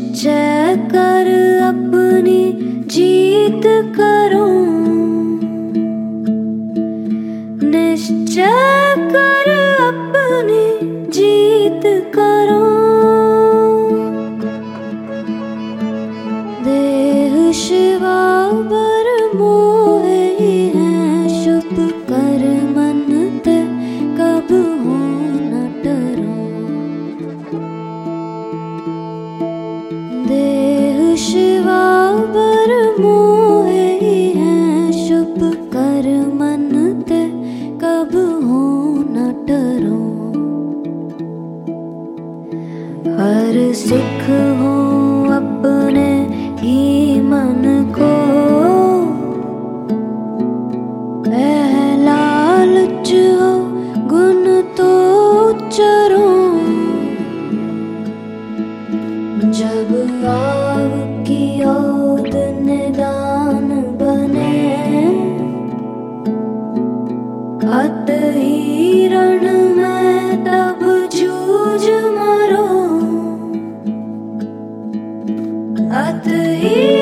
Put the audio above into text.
निश्चय कर अपनी जीत करूं, निश्चय कर अपनी जीत करूं। देह शिवा बर मोहे है शुभ कर मन ते कब हो न डरूं। देह शिवा बर मोहे है शुभ कर मन ते कब हो न डरूं। हर सुख हो अपने ही मन को, लालच हो गुण तो उच्चरों। जब आव की ओद निदान बने, अत ही रण में तब जूझ मरो, अत ही